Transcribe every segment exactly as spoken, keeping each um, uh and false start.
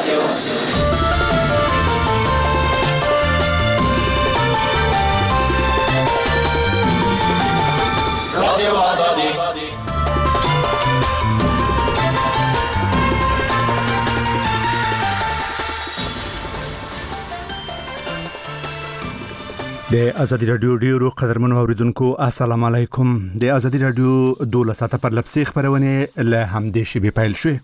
رادیو رادیو آزادی د ازادي رادیو ډیرو قدرمنو اوریدونکو السلام علیکم. د ازادي رادیو دوله ساعته پر لپسي خبرونه له همدې شی به پیل شوه.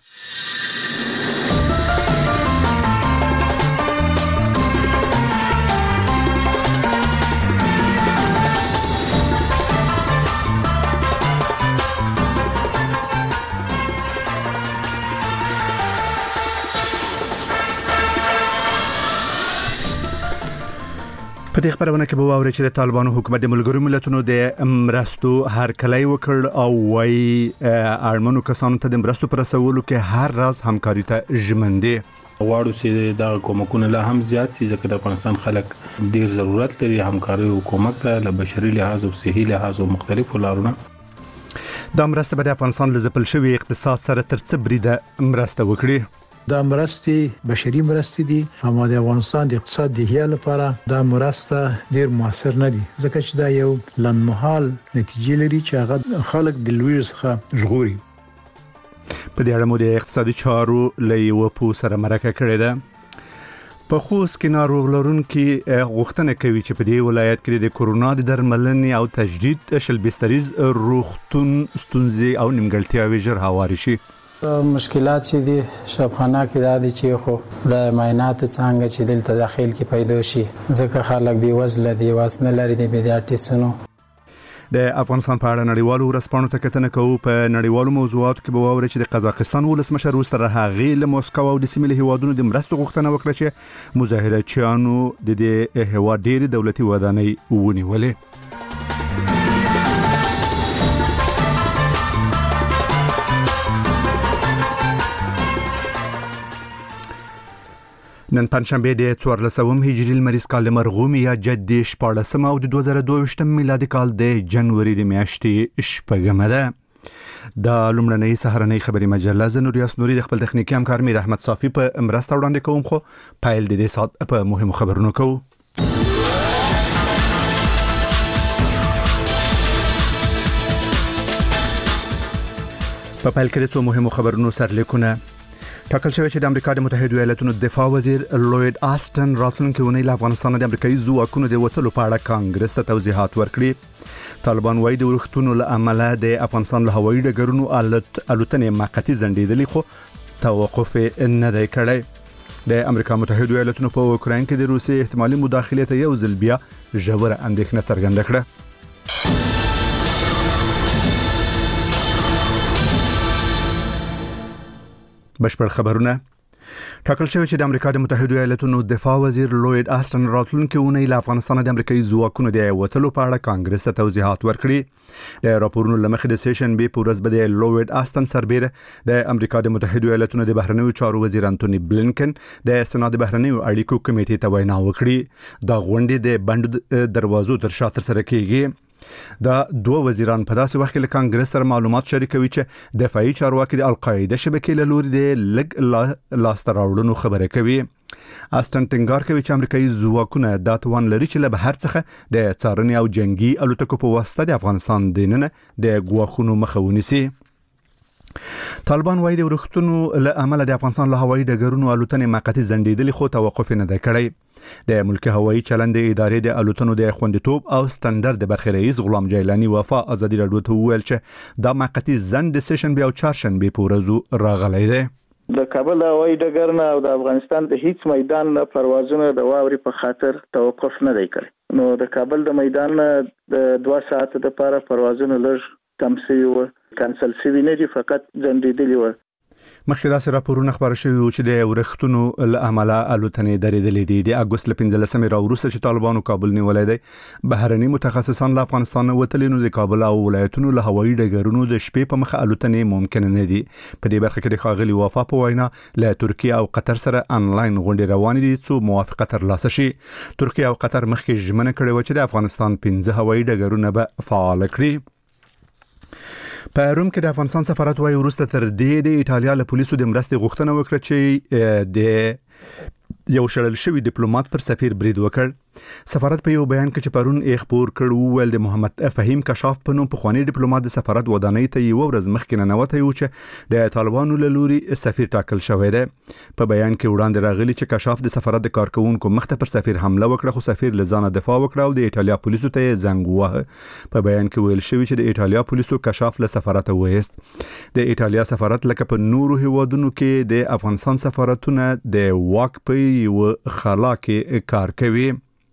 په دې خبرونه کې به واوري چې د طالبانو حکومت د ملګرو ملتونو د مرستو هر کلی وکړ او وايي اړمنو کسانو ته د مرستو پر رسولو کې هر راز همکاري ته ژمنده واړو چې دا کومکونه لا هم زیات سي ځکه د افغانستان خلک ډیر ضرورت لري همکاري او کومک ته له بشري لحاظ او صحي لحاظ او مختلفو لارونو. دا مرسته به د افغانستان لزپل شوی اقتصاد سره تر څه بریده مرسته وکړي. دا مرستې بشري مرستې دي اما د افغانستان د اقتصاد د هیا لپاره دا مرسته ډیر موثر نه دي ځکه چې دا یو لنډمهال نتیجې لري چې هغه خلک د لوی څخه ژغوري. په دې اړه مو د اقتصادي چارو لې و پو سره مرکه کړې ده. په خوست کې ناروغ لرونکي غوښتنه کوي چې په دې ولایت کې د کورونا د درملنې او تجدید شل بستریز روغتون ستونزې او نیمګړتیاوې ژر هواري شي. مشکلات چې دي شبخانه کې دا دي چې خو د معاینات څنګه چې دلته داخل کې پیدا شي ځکه خلک بي وزله دي واسنه لري د بيدارتیسونو. د افغانستان په اړه نړیوالو ورسپانو ته کتنه کوو. په نړیوالو موضوعاتو کې به واوري چې د قزاقستان ولسمشر وستره هغه له موسکو او د سیمې هیوادونو د مرستو غوښتنه وکړه چې مظاهرچیانو د دې هیواد ډېری دولتي ودانۍ ونیولې. نن پنځشنبه د څوارلسم هجري لمریز کال مرغومي یا جدي شپاړسم او د دوه زره دوه ویشت میلادي کال د جنوري د میاشتې شپږمه ده. د لومړنۍ سهارنۍ خبري مجله زنوریاس نوري د خپل تخنیکی همکار میر احمد صافي په مرسته وړاندې کوم خو پایل د دې سات په مهمو خبرونو کوو. په پایل کې څو مهمو خبرونو سرلیکونه ټاکل شوی چې د امریکا د متحده ایالاتونو دفاع وزیر لوید آستن راتلونکي ونې له افغانستان د امریکایي ځواکونو د وټلو په اړه کانګرس ته توضیحات ورکړي. طالبان وايي د ورښتونو له امله د افغانستان له هوایي ډګرونو الوت الوتنې موقتی ځنډېدلې خو توقف نه دی کړی. د امریکا متحده ایالاتونو په اوکراین کې د روسي احتمالي مداخلې ته یو ځل بیا ژوره اندېښنه څرګنده کړه. بشپړ خبرونه ټاکل شوی چې د امریکا د متحده ایالاتونو دفاع وزیر لوید آستن راتلونکي اونۍ له افغانستان د امریکایي ځواکونو د وټلو په اړه کانګرس ته توضیحات ورکړي. د راپورونو لمخې د سیشن بي پورز بده لوید آستن سربېره د امریکا د متحده ایالاتونو د بهرنیو چارو وزیر انټونی بلینکن د سنا د بهرنیو اړیکو کمیټې ته وینا وکړي. دا غونډه د بند دروازو تر شا تر سره کیږي. دا دوه وزیران په داسې وخت کې له کانګرس سره معلومات شریکوي چې دفاعي چارواکي د القاعده شبکې له لوري د لګ لاستر راوړلو خبره کوي. آستن ټینګار کوي چې امریکایي ځواکونه د توان لري چې له بهر څخه د څارنې او جنگي الوتکو په واسطه د افغانستان دننه د ګواښونو مخه ونیسي. طالبان وايي د ورښتونو له امله د افغانستان له هوایي ډګرونو الوتنې موقتی ځنډېدلې خو توقف نه دی کړی. د ملکی هوایي چلند ادارې د الوتنو د خوندیتوب او سټنډرد د برخې رئیس غلام جیلانی وفا ازادي رادیو ته ویل چې دا موقتی ځنډ د سیشن بیا او چهارشنبه په ورځو راغلی دی. د کابل هوایي ډګر نه او د افغانستان د هیڅ میدان نه پروازونه د واوري په خاطر توقف نه دی کړی. نو د کابل د میدان د دوه ساعت د لپاره پروازونه لږ کم شوي و کانسل شوي نه دي فقط ځنډېدلي و. مخکې داسې راپورونه خبر شوي وو چې د ورښتونو له امله الوتنې درېدلې دي. د اګوست له پنځلسمې راوروسته چې طالبانو کابل نیولی دی بهرني متخصصان له افغانستان وتلي نو د کابل او ولایتونو له هوایي ډګرونو د شپې په مخه الوتنې ممکن نه دي. په دې برخه کې د ښاغلي وفا په وینا له ترکیه او قطر سره انلاین غونډې روانې دي څو موافقه ترلاسه شي. ترکیه او قطر مخکې ژمنه کړې و چې د افغانستان پنځه هوایي ډګرونه به فعال کړي. په روم کې د افغانستان سفارت وايي وروسته تر دې د ایټالیا له پولیسو د مرستې غوښتنه وکړه چې د یو شړل شوی ډیپلوماټ پر سفیر برید وکړ. سفارت په یو بیان کې چې پرون یې خبر کړ ویل د محمد فهیم کشاف په نوم پخوانی ډیپلوماټ د سفارت ودانۍ ته یو ورځ مخکې نه نوته یو چې د طالبانو له لوري سفیر ټاکل شوی دی. په بیان کې وړاندې راغلی چې کشاف د سفارت د کارکونکو مخته پر سفیر حمله وکړه خو سفیر لزانه دفاع وکړه او د ایټالیا پولیسو ته زنګ ووهه. په بیان کې ویل شوی چې د ایټالیا پولیسو کشاف له سفارت وایست. د ایټالیا سفارت لکه په نورو هیوادونو کې د افغانستان سفارتونه د واک په یو خلا کې کار کوي.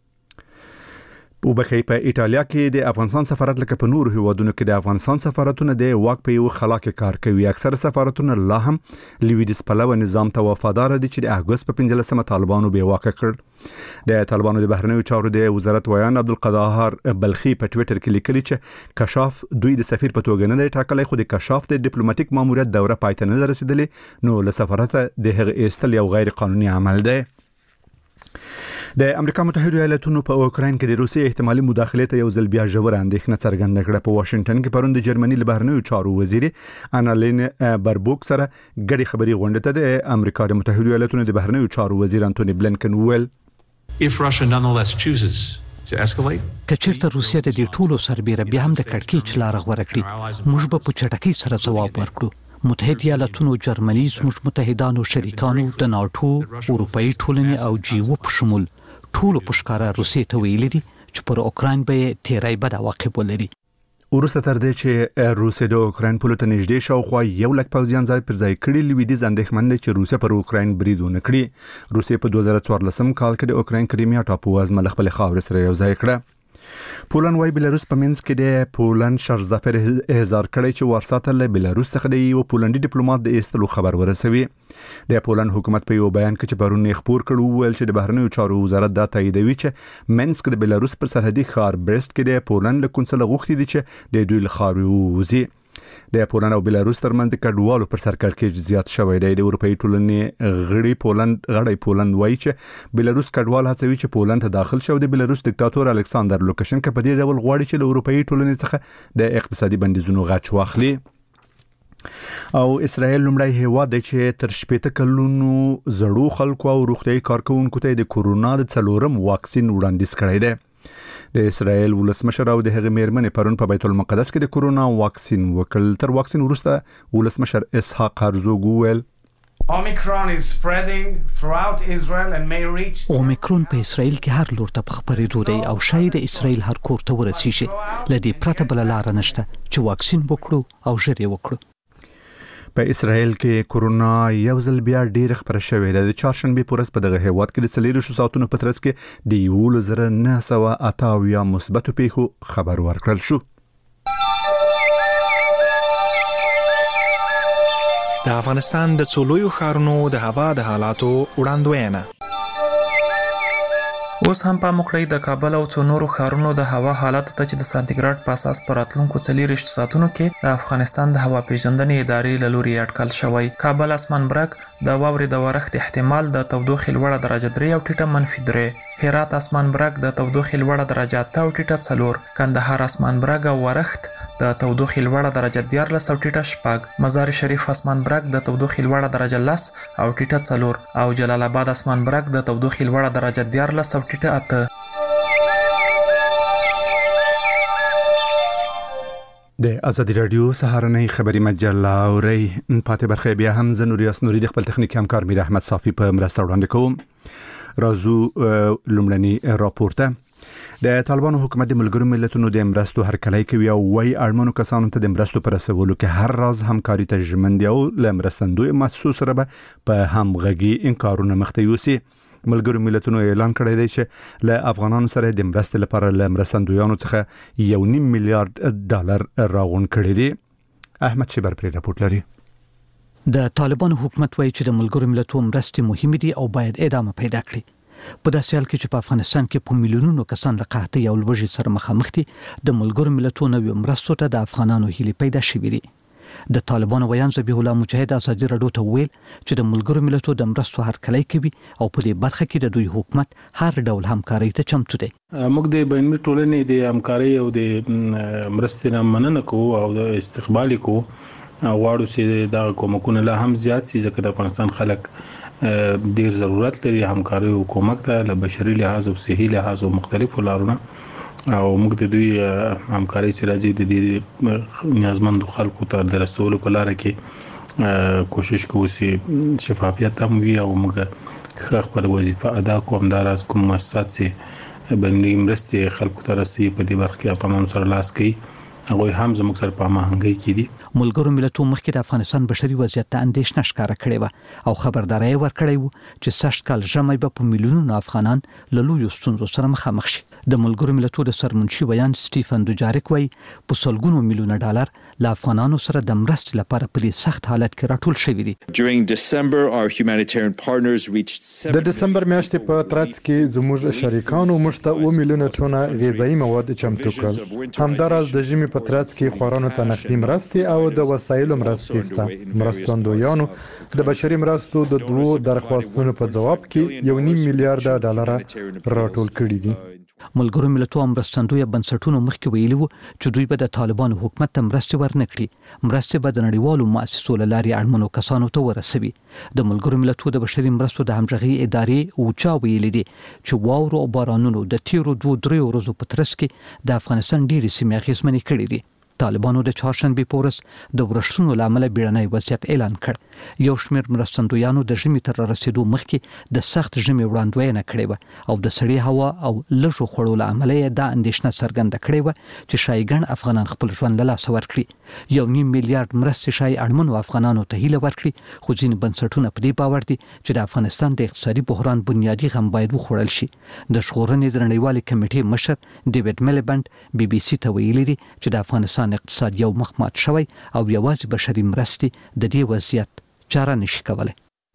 په بخې په ایټالیا کې د افغانستان سفارت لکه په نورو هیوادونو کې د افغانستان سفارتونه د واک په یو خلا کې کار کوي. اکثر سفارتونه لا هم لویدیس پلوه نظام ته وفادار دي چې د اګوست په پنځلسمه طالبانو به واک کړ. د طالبانو د بهرنیو چارو د وزارت ویان عبدالقدار بلخی په ټوئیټر کې لیکلي چې کشاف دوی د سفیر په توګه نه دی ټاکلی خو د کشاف د ډیپلوماټیک ماموریت دوره پای ته نه رسیدلې نو له سفارت د هغه ایستل یو غیر قانوني عمل دی. د امریکا متحده ایالاتونو په اوکراین کې د روسیې احتمالي مداخلې ته یو ځل بیا ژور اندېښنه څرګنده کړه. په واشنگټن کې پرون د جرمني له بهرنیو چارو وزیر انالین بربوک سره ګډي خبري غونډه ته د امریکا د متحده ایالاتونو د بهرنیو چارو وزیر انټونی بلنکن ویل If Russia nonetheless chooses to escalate کچېرته روسیه د دې ټولو سربېره بیا هم د کړکېچ لار غوره کړي موږ به په چټکۍ سره ځواب ورکړو. متحده ایالاتونو جرمني زموږ متحدانو شریکانو د ناتو اروپאי ټولنې او جیو په شمول ټولو پښکارا روسیې ته ویلي دي چې پر اوکراین به تیرای بد عواقب ولري. ورسته تر دې چې روسیه د اوکراین په لور نږدې شاوخوا یو لک پوځیان ځای پر ځای کړي لویدیځ اندېښمن دي چې روسیه پر اوکراین برید ونه کړي. روسیه په دوه زره څوارلسم کال کې د اوکراین کریمیا ټاپو از مل خپل خاور سره یو ځای کړه. پولند وايي بلاروس په منځ کې د پولند شرزدافر احضار کړی چې وارسا له بلاروس څخه د یو پولندي ډیپلوماټ د ایستلو خبر ورسوي. د پولند حکومت په یو بیان کې چې پرون یې خبر کړو ویل چې د بهرنیو چارو وزارت دا تاییدوي چې منسک د بلاروس پر سرحدي ښار برست کې د پولند له کونسل غوښتي دي چې د دوی لخوا ووزي. د پولند او بلاروس ترمنځ د کډوالو پر سر کړکېچ زیات شوی دی. د اروپאי ټولنې غړي پولند غړي پولند وایي چې بلاروس کډوال هڅوي چې پولند ته داخل شي. د بلاروس دیکتاتور الکساندر لوکاشنکا په دې ډول غواړي چې د اروپאי ټولنې څخه د اقتصادي بندیزونو غچ واخلي. او اسرائیل لومړی هیواد دی چې تر شپږ کلونو زړو خلکو او روغتیايي کارکونکو ته د کورونا د څلورم واکسین وړاندیز کړی دی. د اسرائیل ولسمشر او د هغې میرمنې پرون په بیت المقدس کې د کورونا واکسین وکړ. تر واکسین وروسته ولسمشر اسحاق هرزوګ وویل Omicron is spreading throughout Israel and may reach اومیکرون په اسرائیل کې هر لور ته په خپرېدو دی او شاید د اسرائیل هر کور ته ورسیږي. له دې پرته بله لاره نشته چې واکسین وکړو او ژر یې وکړو. په اسرائیل کې کورونا یو ځل بیا ډیر خبره شوې ده. د چهارشنبه پورس په دغه هیواد کې د څلور ساعتونو په ترڅ کې د یو زره نه سوه اته اویا مثبتو پیښو خبر ورکړل شو. د افغانستان د څلورو ښارونو د هوا د حالاتو وړاندوینه. اوس هم په مکړی د کابل او څو نورو ښارونو د هوا حالات ته چې د سانتیګراډ په اساس پر راتلونکو څلور ساعتونو کې د افغانستان د هوا پیژندنې ادارې له لوري اټکل شوی. کابل اسمان برګ د واورې د ورښت احتمال د تودوخې لوړه درجه درې او ټیټه منفي درې. هرات اسمان برګ د تودوخې لوړه درجه اته او ټیټه څلور. کندهار اسمان برګ او ورښت د تودوخې لوړه درجه دیارلس او ټیټه شپږ. مزار شریف اسمان برګ د تودوخې لوړه درجه لس او ټیټه څلور او جلال آباد اسمان برګ د تودوخې لوړه درجه دیارلس او ټیټه اته. د ازادي رادیو سهارنۍ خبری مجله اوري پاتې برخه بیا هم زنوریاس نوري د خپل تخنیکی همکار میر احمد صافی په مرسته وړاندې کوم. رازو لومړني راپورته د طالبانو حکومت د ملګرو ملتونو د مرستو هرکلی کوي او وايي اړمنو کسانو ته د مرستو پر رسولو کې هر راز همکاري ته ژمن دي او له مرستندوی مؤسسو سره به په همغږي انکارونه مخته یوسي. ملګرو ملتونو اعلان کړی دی چې له افغانانو سره د مرستې لپاره له مرستندویانو څخه یو نیم میلیارډ ډالر راغون کړی دی. احمد شبر پر راپورټ لري. د طالبانو حکومت وایي چې د ملګرو ملتونو مرستې مهمه دي او باید ادامه پیدا کړي. په داسې حال کې چې په افغانستان کې په میلیونونو کسان له قحطۍ او لوږې سره مخامخ دي، د ملګرو ملتونو نویو مرستو ته د افغانانو هیلې پیدا شوې دي. د طالبانو ویان ذبیح الله مجاهد ازادي رادیو ته ویل چې د ملګرو ملتونو د مرستو هرکلی کوي او په دې برخه کې د دوی حکومت هر ډول همکاري ته چمتو دی. موږ د بین‌المللي ټولنې د همکاري او د مرستې نه مننه کوو او د استقبال کوو غواړو چې دا کومکونه لا هم زیات شي ځکه د افغانستان خلک ډیر ضرورت لري همکاري او کومک ته له بشري لحاظ او صحي لحاظ او مختلفو لارونو او موږ د دوی همکاري سره د دې نیازمند خلکو ته د رسولو په لار کې کوشش کوو چې شفافیت هم وي او موږ خپل وظیفه ادا کوو. همداراز کوم مؤسسات چې بین‌المللي مرستې خلکو ته رسي په دې برخه کې افغانانو سره لاس کوي هغه هم زموږ سره په هماهنګۍ کې دي. ملګرو ملتونو مخکې د افغانستان بشري وضعیت ته اندېښنه ښکاره کړې و او خبرداري ورکړې و چې سږ کال ژمی به په میلیونونو افغانان له لویو ستونزو سره مخامخ شي. د ملګرو ملتونو د سرمنشي ویان سټیفن دوجاریک وایي په سلګونو میلیونه ډالر له افغانانو سره د مرستې لپاره په دې سخت حالت کې راټول شوي دي. د دسمبر میاشتې په ترڅ کې زموږ شریکانو موږ ته اوه میلیونه ټونه غذایي مواد چمتو کړل. همداراز د ژمي په ترڅ کې خوارانو ته نقدي مرستې او د وسایلو مرستې سته. مرستندویانو د بشري مرستو د دوو درخواستونو په جواب کې یو نیم میلیارډ ډالر راټول کړي دي. ملګرو ملتونو مرستندوی بنسټونو مخکې ویلي وو چې دوی به د طالبانو حکومت ته مرستې ورنکړي. مرستې به د نړیوالو مؤسسو له لارې اړمنو کسانو ته ورسوي. د ملګرو ملتونو د بشري مرستو د همغږي ادارې اوچا ویلي دي چې واورو او بارانونو د تیرو دوه درې ورځو په ترڅ کې د افغانستان ډېرې سیمې اغېزمنې کړې دي. طالبانو د چهارشنبه په ورځ د ورښتونو لامل بیړنی وضعیت اعلان کړ. یو شمېر مرستندویانو د ژمي تر رسیدو مخکې د سخت ژمي وړاندوینه کړې و او د سړې هوا او لږو خوړو له امله یې دا اندېښنه څرګنده کړې و چې شایي ګڼ افغانان خپل ژوند له لاسه ورکړي. یو نیم میلیارډ مرستې شایي اړمنو افغانانو ته هیله ورکړي خو ځینې بنسټونه په دې باور دي چې د افغانستان د اقتصادي بحران بنیادي غم باید وخوړل شي. د ژغورنې د نړیوالې کمیټې مشر ډیوډ میلیبند بي بي سي ته ویلي دي چې د افغانستان اقتصاد یو مخمات شوی او یوازې بشري مرستې د دې وضعیت چاره نشي کولای.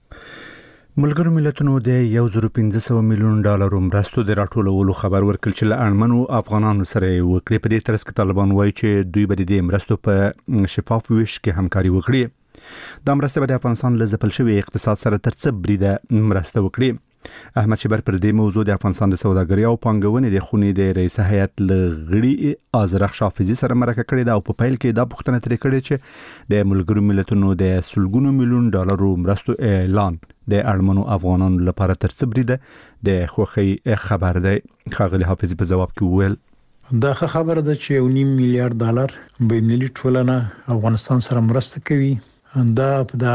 ملګرو ملتونو د یو زره پنځه سوه میلیون ډالر مرستو د راټولولو خبر ورکړ چې له اړمنو افغانانو سره وکړي. په دې ترڅ کې طالبان وایي چې دوی به د مرستو په شفاف ویش کې همکاري وکړي. دا مرسته به د افغانستان له ځپل شوی اقتصاد سره ترڅ بریده مرسته وکړي. احمد شبر پر دې موضوع د افغانستان د سوداګرۍ او پانګونې د خونې د رئیس هیئت لغړي ازرخ شافزي سره مرکه کړې ده او په پیل کې دا پوښتنه ترې کړې چې د ملګرو ملتونو د سلګونو میلیون ډالرو مرستو اعلان د اړمنو افغانانو لپاره ترڅ بریده د خوخي خبر دی. ښاغلي حافظي په جواب کې وویل دا خبره ده چې یو نیم میلیارډ ډالر بین‌المللي ټولنه افغانستان سره مرسته کوي. دا په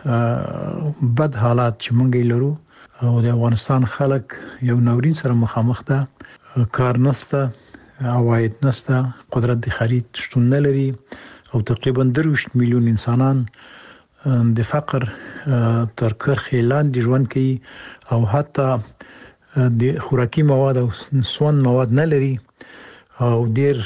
دا بد حالات چې موږ لرو او د افغانستان خلک یو نورین سره مخامخ ده. کار نشته، عواید نشته، قدرت د خرید شتون نه لري او تقریبا درویشت میلیون انسانان د فقر تر کرښې لاندې ژوند کوي او حتی د خوراکي مواد او سون مواد نه لري او ډیر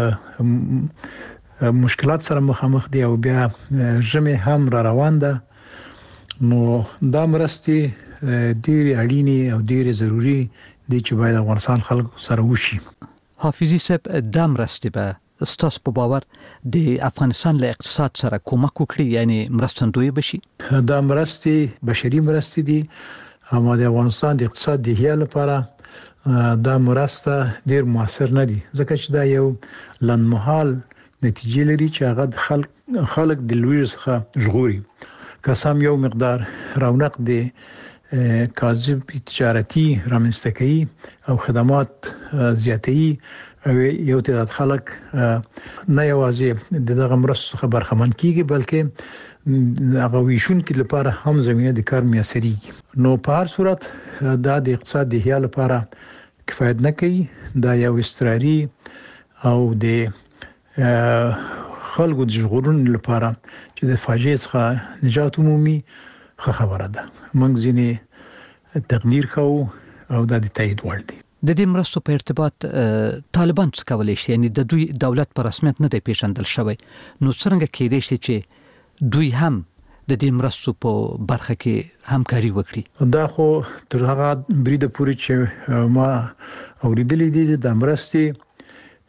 مشکلات سره مخامخ دي او بیا ژمي هم را روان ده. نو دا مرستې ډېر اړینې او ډېر ضروري دي چې باید افغانستان خلکو سره وشي. حافظي صاحب دا مرستې به ستاسو په باور د افغانستان له اقتصاد سره کومک وکړي یعنی مرستندوی بشي؟ دا مرستې بشري مرستې دي اما د افغانستان د اقتصاد د هیا لپاره دا مرسته ډېر موثر نه دي ځکه چې دا یو لنډمهال نتیجې لري چې هغه د خلک خلک د لوی څخه ژغوري. که سم یو مقدار رونق دی کاذب تجارتي رامنځته کوي او خدمات زیاتوي او یو تعداد خلک نه یوازې دغه مرستو څخه برخمن کیږي بلکې هغه ویشون کې لپاره هم زمينه د کار میسريږي. نو په هر صورت دا د اقتصاد د هیا لپاره کفایت نه کوي. دا یو استراري او د خلکو د ژغورنې لپاره چې د فاجعې څخه نجات عمومي خبره ده. موږ ځینې تقدیر کوو او دا د تایید وړ دي. د دې مرستو په ارتباط طالبان څه کولی شي یعنی د دوی دولت په رسمیت نه دی پیژندل شوی نو څنګه کېدای شي چې دوی هم د دې مرستو په برخه کې همکاري وکړي؟ دا خو تر هغه بریده پورې چې ما اوریدلې دي د مرستې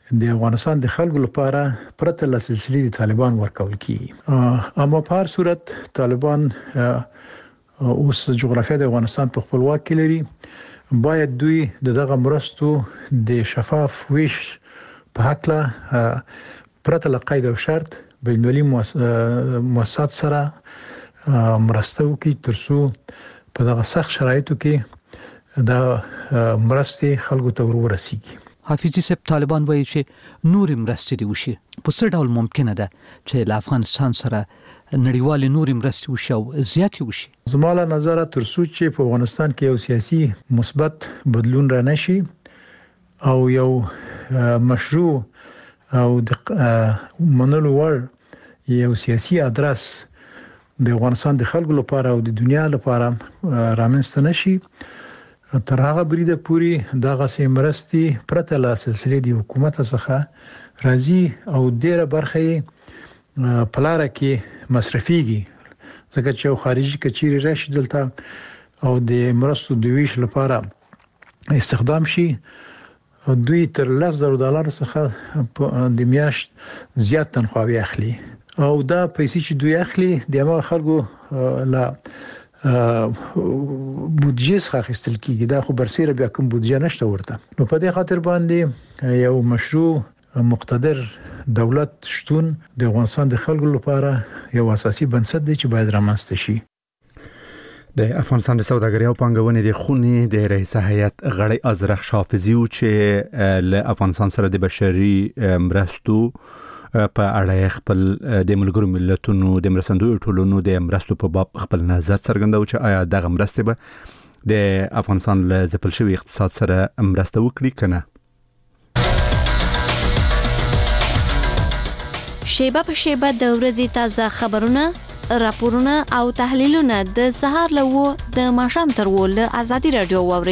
د افغانستان د خلکو لپاره پرته له سلسله د طالبان ورکول کیږي. اما په هر صورت طالبان اوس جغرافیه د افغانستان په خپلواک کې لري، باید دوی دغه مرستو د شفاف ویش په حق له پرته له قید او شرط بین المللي مؤسسات سره مرسته وکړي ترڅو په دغه سخت شرایطو کې دا مرستې خلکو ته ورسیږي. حافظي صاحب، طالبان وایي چې نور مرستې دي وشي. په څه ډول ممکنه ده چې له افغانستان سره نړیوال نور مرستې وشي او زیاتې وشي؟ زما له نظره ترڅو چې په افغانستان کې یو سیاسي مثبت بدلون را نشي او یو مشروع او د منلو وړ یو سیاسي ادرس د افغانستان د خلکو لپاره او د دنیا لپاره رامنځته نشي، تر هغه بریده پوری دغه سیمرستي پرته له سلسله د حکومت څخه راځي او ډیره برخه په لار کې مصرفيږي، ځکه چې خارجي کچيري راشي دلته او د مرستو د ویش لپاره استخدام شي، دوی تر لس زره ډالر څخه د میاشت زیات تنخواهي اخلي او دا پیسې چې دوی اخلي د هغه خلکو لا بودجه څخه اخیستل کیږي، دا خو برسیره بیا کوم بودجه نشته ورته. نو په دې خاطر باندې یو مشروع مقتدر دولت شتون د افغانستان د خلکو لپاره یو اساسي بنسټ دی چې باید رامنځته شي. د افغانستان د سوداګرۍ او پانګونې د خونې د رئیس هیئت غړی ازرخ شافزي او چې له افغانستان سره د بشري مرستو په اړه خپل د ملګرو ملتونو د مرستندوی ټولنو د مرستو په باب خپل نظر څرګنداو چې آیا دغه مرستې به د افغانستان له ځپل شوی اقتصاد سره مرسته وکړي کنه. شیبه په شیبه د ورځې تازه خبرونه، راپورونه او تحلیلونه د سهار له و د ماښام تر و له ازادي رادیو واوري.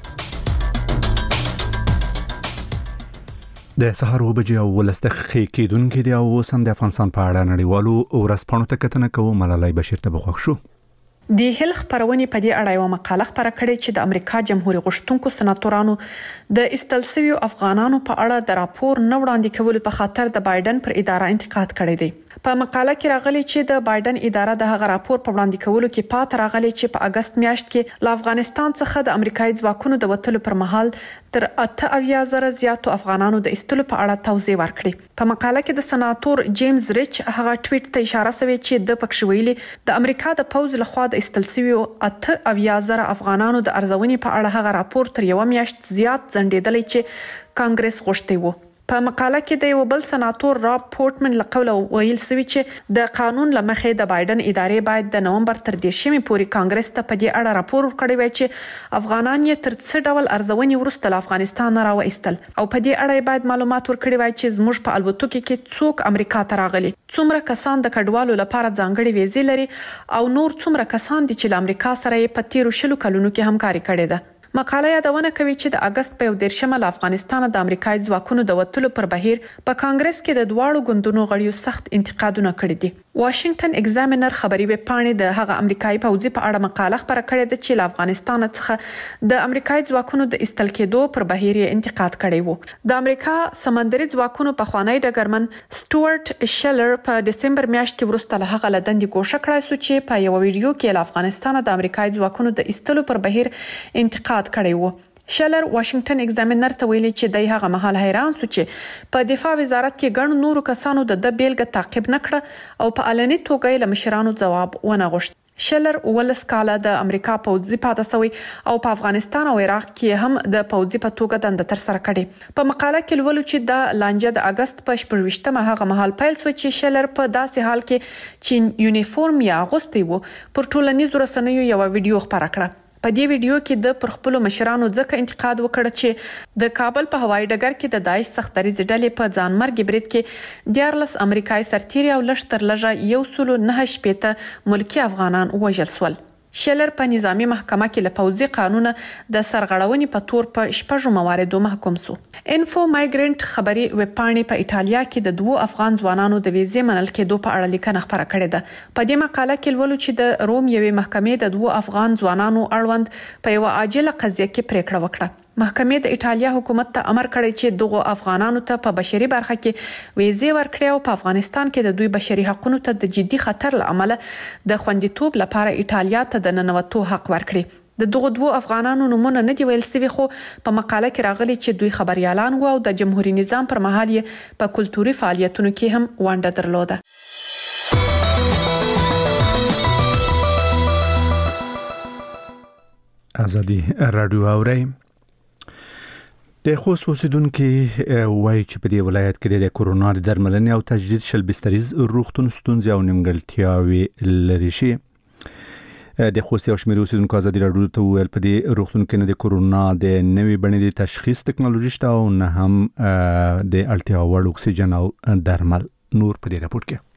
د سهار و بجې او ولسته خې کېدونکې دی او سم د افغانستان په اړه نړیوالو ورځپاڼو ته کتنه کوو. ملالۍ بشیر ته بخښ شو. د هیل خبرونه په دې اړه یو مقاله خبره کړې چې د امریکا جمهوریت غوښتونکو سناتورانو د استلسوي افغانانو په اړه د راپور نه وړاندې کولو په خاطر د بایدن پر اداره انتقاد کړی دی. په مقاله کې راغلي چې د بایدن اداره د هغه راپور په وړاندې کولو کې پات راغلي چې په اگست میاشت کې له افغانستان څخه د امریکایي ځواکونو د وټلو پر مهال تر اته اویا زره زیاتو افغانانو د استلو په اړه توضیح ورکړي. په مقاله کې د سناتور جیمز ریچ هغه ټویټ ته اشاره شوی چې د پکښ ویلي د امریکا د پوز لخوا د استلسوي اته اویا زره افغانانو د ارزونې په اړه هغه راپور تر یو میاشت زیات ځنډېدلی چې کانګرس غوښتي وو. په مقاله کې د یو بل سناتور راب پورټمن له قوله ویل شوی چې د قانون لمخې د بایدن ادارې باید د نومبر تر دیرشمې پورې کانګرس ته په دې اړه راپور ورکړی وای چې افغانان یې تر څه ډول ارزونې وروسته له افغانستان راوېستل او په دې اړه باید معلومات ورکړي وای چې زموږ په الوتکو کې څوک امریکا ته راغلي، څومره کسان د کډوالو لپاره ځانګړي ویزې لري او نور څومره کسان دي چې له امریکا سره یې په تیرو شلو کلونو کې همکاري کړې ده. مقاله یادونه کوي چې د اگست په دیرشمه له افغانستان د امریکایي ځواکونو د وټلو پر بهیر په کانګرس کې د دواړو ګوندونو غړیو سخت انتقادونه کړي دي. واشنگټن ایگزامینر خبري ویب پاڼې د هغه امریکایي پوځي په اړه مقاله خبره کړې ده چې له افغانستان څخه د امریکایي ځواکونو د استل کېدو پر بهیر یې انتقاد کړی وو. د امریکا سمندري ځواکونو په خوانی ډګرمن سټوارټ شلر په دسمبر میاشت کې ورسته له هغه لدندې ګوښه کړای سو چې په یو ویډیو کې له افغانستان د امریکایي ځواکونو د استلو پر بهیر انتقاد کړی وو. شلر واشنگټن ایگزامینر ته ویلي چې د هغه مهال حیران سو چې په دفاع وزارت کې ګڼ نورو کسانو د د بیلګه تعقیب نکړه او په علني توګه له مشرانو ځواب ونه غوښت. شلر ولس کاله د امریکا پوځي پاتې شوی او په افغانستان او عراق کې هم د پوځي په توګه دنده تر سره کړې. په مقاله کې لولو چې د لانجه د اگست په شپږم هغه مهال پیل شو چې شلر په داسې حال کې چې یونیفورم یا اغوستی وو پر ټولنیزو رسنیو یو ویډیو خبره کړه. په دې ویډیو کې د پر خپل مشرانو ځکه انتقاد وکړ چې د کابل په هوایي ډګر کې د داعش سختري ډلې په ځانمرګ برید کې دیارلس امریکایي سرتیري او لږ تر لږه یو سل نه شپېته ملکی افغانان وژل شول. شلر په نظامی محکمه کې له پوځي قانون د سرغړونې په تور په شپږو مواردو محکوم شو. انفو مایګرنټ خبري ویب پاڼې په ایټالیا کې د دوه افغان ځوانانو د ویزې منل کېدو په اړه لیکنه خبره کړې ده. په دې مقاله کې لولو چې د روم یوې محکمې د دوه افغان ځوانانو اړوند په یو عاجله قضیه کې پریکړه وکړه. محکمې د ایټالیا حکومت ته امر کړی چې دغه افغانانو ته په بشري برخه کې ویزې ورکړي او په افغانستان کې د دوی بشري حقوقو ته د جدي خطر لامل د خوندیتوب لپاره ایټالیا ته د ننوتو حق ورکړي. د دغه دوه افغانانو نومونه نه دی ویل سوي خو په مقاله کې راغلي چې دوی خبريالان وو او د جمهوریت نظام پر مهال یې په کلتوري فعالیتونو کې هم ونډه درلوده. ازادي رادیو اوري د خوست اوسیدونکو وایي چې په دې ولایت کې د کورونا د درملنې او تجدید شل بستریز روغتون ستونزې او نیمګړتیاوې لري شي. د خوست او شمېر اوسیدونکو ازادي رادیو ته ویل په دې روغتون کې نه د کورونا د نوې بڼې د تشخیص ټکنالوژي شته او نه هم د اړتیا وړ اکسیجن او درمل. نور په دې راپور کې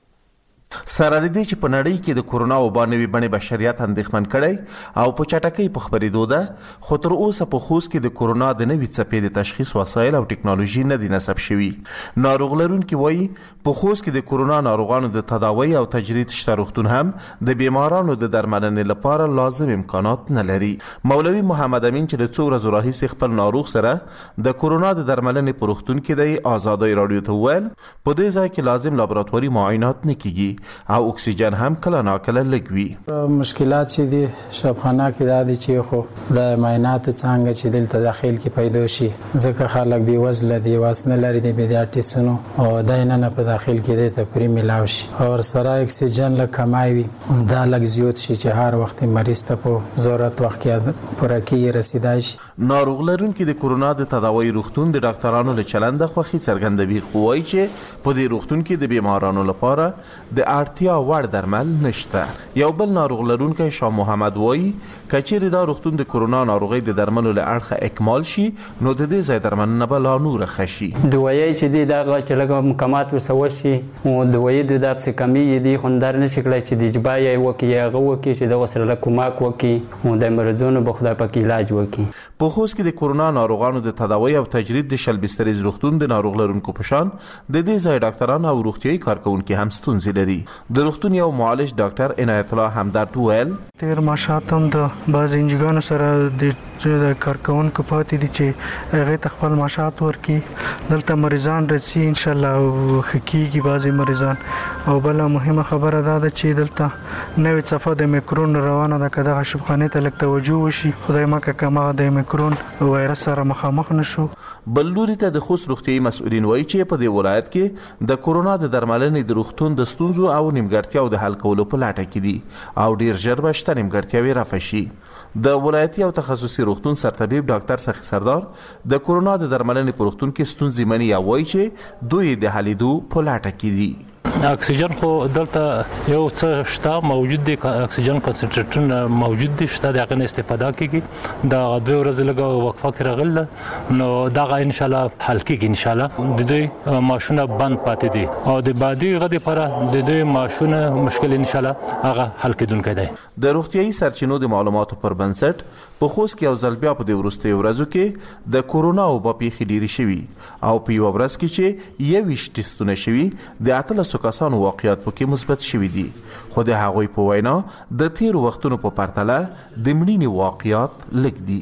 سره لري چې په نړۍ کې د کورونا وبا نوې بڼې بشریت اندېښمن کړي او په چټکۍ په خبرېدو ده خو تر اوسه په خوست کې د کورونا د نوې څپې د تشخیص وسایل او ټکنالوژي نه دي نصب شوي. ناروغ لرونکي وایي په خوست کې د کورونا ناروغانو د تداوی او تجرید شته روغتون هم د بیمارانو د درملنې لپاره لازم امکانات نه لري. مولوي محمد امین چې د څو ورځې راهیسې خپل ناروغ سره د کورونا د درملنې په روغتون کې دی ازادي رادیو ته ویل په دې ځای کې لازم لابراتواري معاینات نه کیږي او اکسیجن هم کله ناکله لګوي. مشکلات چې دي شبخانه کې دا دي چې خو د معاینات څنګه چې دلته داخل کې پیدا شي ځکه خلک بي وزله دي واسنه لري د بيدارتیسونو او داینه نه په داخل کې د پرې ملاوي شي او سره اکسیجن له کمایوي دا لګ زیات شي چې هر وخت مریض ته په ضرورت وخت کې پرکې رسیدای شي. ناروغ لرونکي د کورونا د تداوی روغتون د ډاکټرانو له چلند خوخي څرګندوي خو وايي چې په دې روغتون کې د بیمارانو لپاره د اړتیا وړ درمل نشته. یو بل ناروغ لرونکی شاه محمد وایي کچېرې دا روغتون د کورونا ناروغي د درملو له اړخه اکمال شي نو د دې ځای درملنه به لا نور خشي. دوایي چې دی دا چې لږه مکمات وسول شي او دوایي د دابس کمی دی خوندار نشي کړی چې د جبای وکي هغه وکي چې د وسره کوماک وکي او د مرزونو په خدای پاک علاج وکي. په خوست کې د کورونا ناروغانو د تداوی او تجرید د شل بستریز روغتون د ناروغ لرونکو په شان د دې ځای ډاکټران او روغتيایي کارکونکو هم ستونزې لري. د روغتون یو معالج ډاکټر عنایت الله همدرد ویل تیر ماشاتم د باز انجګانو سره د کارکونکو پاتې دي چې هغه تخپل ماشات ورکي دلته مریضان رسي ان شاء الله او حقيقي بازي مریضان او بل مهمه خبره ده چې دلته نوې صفه د میکرون روانه ده کده شبخانه ته لک توجه وشي خدای مکه کما د میکرون وایرس سره مخامخ نشو. بل لوري ته د خوست روغتيایي مسؤلین وایي چې په دې ولایت کې د کورونا د درملنې د روغتون د ستونزو او نیمګړتیاو د حل کولو په لټه کې دي او ډیر ژر به شته نیمګړتیاوې رافشي. د ولایتي او تخصصي روغتون سرطبيب ډاکټر سخي سردار د کورونا د درملنې په روغتون کې ستونزې مني او وایي چې دوی د حلیدو په لټه کې دي. اکسیجن خو دلته یو څه شته موجود دي اکسیجن کنسنټریټر موجود دي شته دغه استفاده کیږي دا دوه ورځې لګه وقفه کړغل نو دا ان شاء الله حل کیږي ان شاء الله. د دې ماشونه بند پاتې دي او د بادي غدي پر د دې ماشونه مشکل ان شاء الله هغه حل کیدونکې دی. د روغتيایي سرچینو د معلوماتو پر بنسټ په خوست کې او ځلبیا په د ورستي ورځو کې د کورونا او په پیخي ډیری شوی او په یو ورځ کې چې یويش ټیسټونه شوی د اتلس کسانو واقعیت پکې مثبت شوي دي خو د هغوی په وینا د تیر وختونو په پرتله د مړینې واقعیت لږ دي.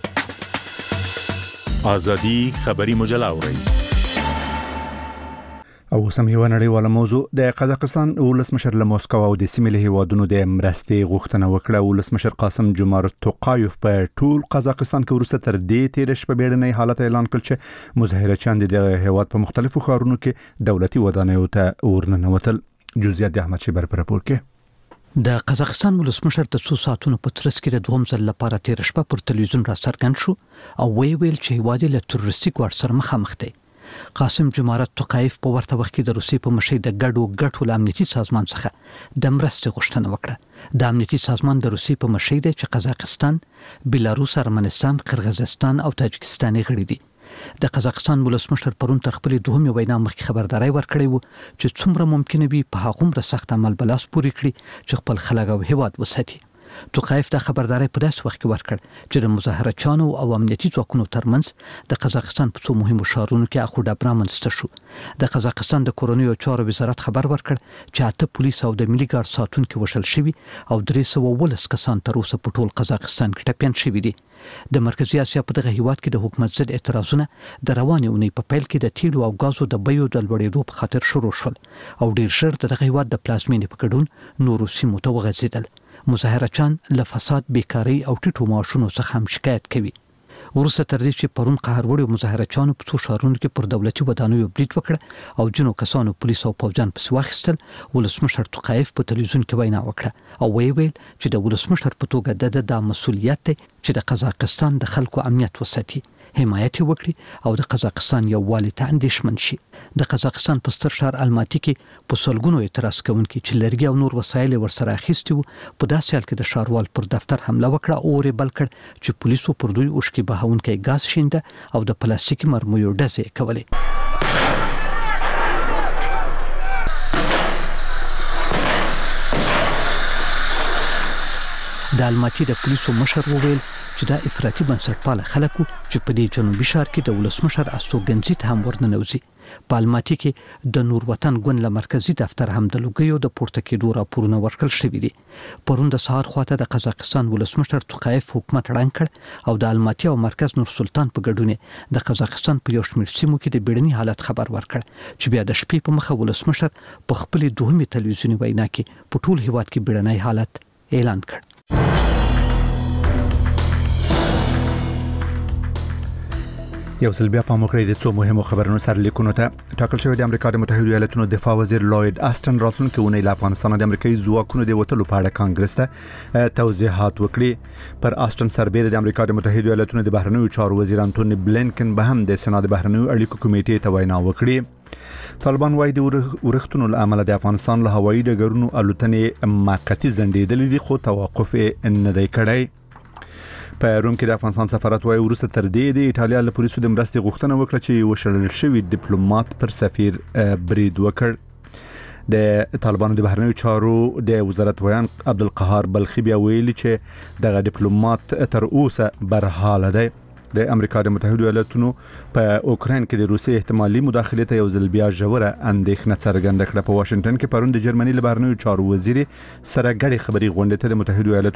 ازادي خبري مجله اوري او سم یو نړیواله موضوع د قزاقستان ولسمشر له موسکو او د سیمې له هیوادونو د مرستې غوښتنه وکړه. ولسمشر قاسم جمعرت توقایف په ټول قزاقستان کې ورسته تر دې تیر شپه بیړنۍ حالت اعلان کړ چې مظاهره چاند د هیواد په مختلفو ښارونو کې دولتي ودانیو ته ورننوتل. جزئیات د احمد شیبر پر راپور کې د قزاقستان ولسمشر د څو ساعتونو په ترڅ کې د دوهم ځل لپاره تیر شپه پر تلویزیون را څرګند شو او وی ویل چې هیواد له تروریستي ګواښ سره مخامخ دی. قاسم جمعرت توقایف په ورته وخت کې د روسیې په مشرۍ د ګډو ګټو امنیتي سازمان څخه د مرستې غوښتنه وکړه. د امنیتي سازمان د روسیې په مشرۍ دی چې قزاقستان، بلاروس، ارمنستان، قرغیزستان او تاجکستان غړي دي. د قزاقستان ولسمشر پرون تر خپل دوهم وینا مخکې خبرداري ورکړې و چې څومره ممکن وي په هغومره سخت عمل بلاس پوری کړي چې خپل خلک او هیواد وساتي. توقایف د خبرداري په داس وخت کې ورکړ چې د مظاهرچیانو او امنیتي ځواکونو ترمنځ د قزاقستان په څو مهمو ښارونو کې اخو ډابره منځته شو. د قزاقستان د کورونیو چارو وزارت خبر ورکړ چې اته پولیس او د ملي ګارد ساتونکو وشل شوي او درې سوه ولس کسان تر اوسه په ټول قزاقستان کې ټپيان شوي دي. د مرکزی اسیا په دغه هیواد کې د حکومت ضد اعتراضونه د روانې اونۍ په پیل کې د تیلو او غازو د بیو د لوړېدو په خاطر شروع شول او ډیر ژر دغه هیواد د پلازمینې په ګډون نورو سیمو ته وغځېدل. مظاهرچیان له فساد، بیکاری او ټیټو معاشونو څخه هم شکایت کوي. ورسته تر دې چې پرون قهر وړي مظاهرچیانو په څو ښارونو کې پر دولتي ودانیو برید وکړ او جنو کسانو پولیس او پوځیان پسې واخیستل. ولسمشر توقایف په تلویزیون کې وینا وکړه او ویل چې د ولسمشر په توګه د د مسؤلیت دی چې د قزاقستان د خلکو امنیت وساتي، حمایت وکړي او د قزاقستان یووالي ته اندېښمن شي. د قزاقستان په ستر ښار الماتي کې په سلګونو اعتراض کوونکي چې لرګي او نور وسایل ورسره اخیستي وو په داسې حال کې د ښاروال پر دفتر حمله وکړه او اور یې بل کړ چې پولیسو پر دوی اوښکې بهونکی ګاز شینده او د پلاستیکي مرمیو ډزې کولې. د الماتي د پولیسو مشر وویل چې دا افراطي بنسټپاله خلکو چې په دې جنوبي ښار کې د ولسمشر استوګنځي ته هم ورننوځي. په الماتي کې د نور وطن ګوند له مرکزی دفتر هم د لوګیو د پورته کېدو راپورونه ورکړل شوي دي. پرون د سهار خواته د قزاقستان ولسمشر توقایف حکومت ړنګ کړ او د الماتي او مرکز نور سلطان په ګډون د قزاقستان په یو شمېر سیمو کې د بیړني حالت خبر ورکړ چې بیا د شپې په مخه ولسمشر په خپل دوهمې تلویزیوني وینا کې په ټول هیواد کې بیړنی حالت اعلان کړ. یو ځل بیا په موکړې د څو مهمو خبرونو سره لیکونو ته ټاکل شوی د امریکا د متحده ایالاتونو دفاع وزیر لوید آستن راتلونکي اونۍ له افغانستان د امریکایي ځواکونو د وټلو په اړه کانګرس ته توضیحات وکړي. پر آستن سربېره د امریکا د متحده ایالاتونو د بهرنیو چارو وزیر انټونی بلینکن به هم د سنا د بهرنیو اړیکو کمیټې ته وینا وکړي. طالبان وايي د ورښتونو له امله د افغانستان له هوایي ډګرونو الوتنې موقتی ځنډېدلې دي خو توقف نه دی کړی. په روم کې د افغانستان سفارت وايي ورسته تر دې د ایټالیا له پولیسو د مرستې غوښتنه وکړه چې وشړل شوی ډیپلوماټ پر سفیر برید وکړ. د طالبانو د بهرنیو چارو د وزارت ویان عبدالقهار بلخي بیا ویلي چې دغه ډیپلوماټ تر اوسه برحاله دی. د امریکا د متحده ایالاتونو په اوکراین کې د روسي احتمالي مداخلې ته یو ځل بیا ژوره اندېښنه څرګنده کړه. په واشنگټن کې پرون د جرمني له بهرنیو چارو وزیر سره ګډې خبري غونډې ته د متحده ایالاتونو